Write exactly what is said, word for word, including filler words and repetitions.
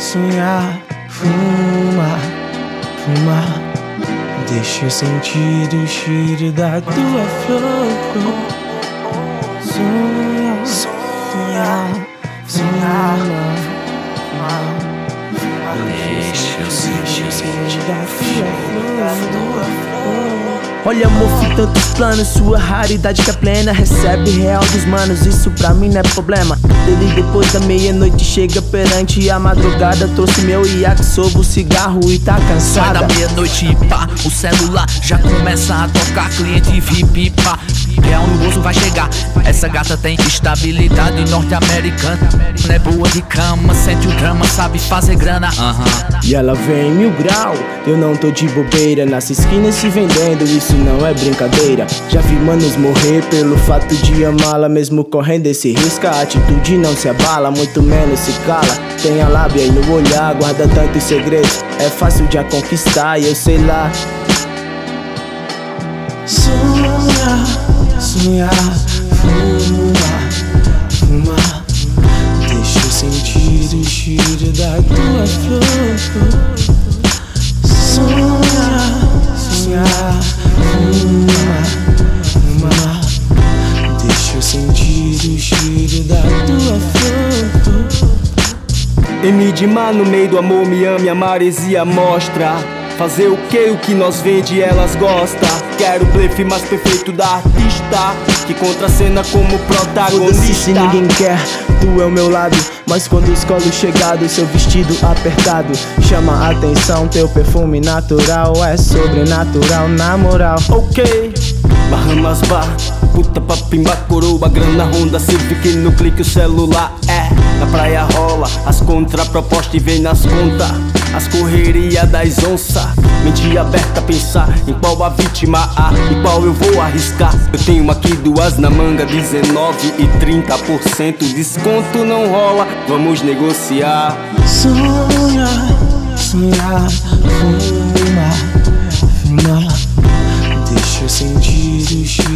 sonhar, fumar, fumar. Deixa eu sentir o cheiro da tua flor. Sonhar, sonhar, sonhar, fumar. Deixa eu sentir o cheiro da tua flor. Olha, amor, fui tantos planos, sua raridade que é plena. Recebe real dos manos, isso pra mim não é problema. Dele depois da meia-noite chega perante a madrugada. Trouxe meu yakisoba, o cigarro e tá cansada. Sai da meia-noite e pá, o celular já começa a tocar. Cliente V I P, pá, real no bolso vai chegar. Essa gata tem estabilidade norte-americana. Não é boa de cama, sente o drama, sabe fazer grana. Uhum. E ela vem mil grau, eu não tô de bobeira. Nas esquinas se vendendo, isso não é brincadeira. Já vi manos morrer pelo fato de amá-la. Mesmo correndo esse risco, a atitude não se abala, muito menos se cala. Tem a lábia e no olhar, guarda tantos segredos. É fácil de a conquistar e eu sei lá. Sonhar, sonhar, fumar, fumar. Deixa eu sentir o cheiro da tua flor. Sonhar, sonhar, fumar, fumar. Deixa eu sentir o cheiro da tua flor. M de mar no meio do amor, me ame, a maresia mostra. Fazer o que, o que nós vende elas gostam. Quero o blefe mais perfeito da artista, que contracena como protagonista. Foda-se se ninguém quer, tu é o meu lado. Mas quando escolho chegado, seu vestido apertado chama a atenção, teu perfume natural é sobrenatural, na moral. Ok, Bahamas Bar, puta papimba, coroa, grana, Honda Civic, no clique o celular. É, na praia rola as contrapropostas e vem nas contas as correrias das onças. Mente aberta a pensar em qual a vítima há e qual eu vou arriscar. Eu tenho aqui duas na manga, dezenove e trinta por cento desconto não rola, vamos negociar. Sonhar, sonhar, fumar, fumar. Deixa eu sentir o cheiro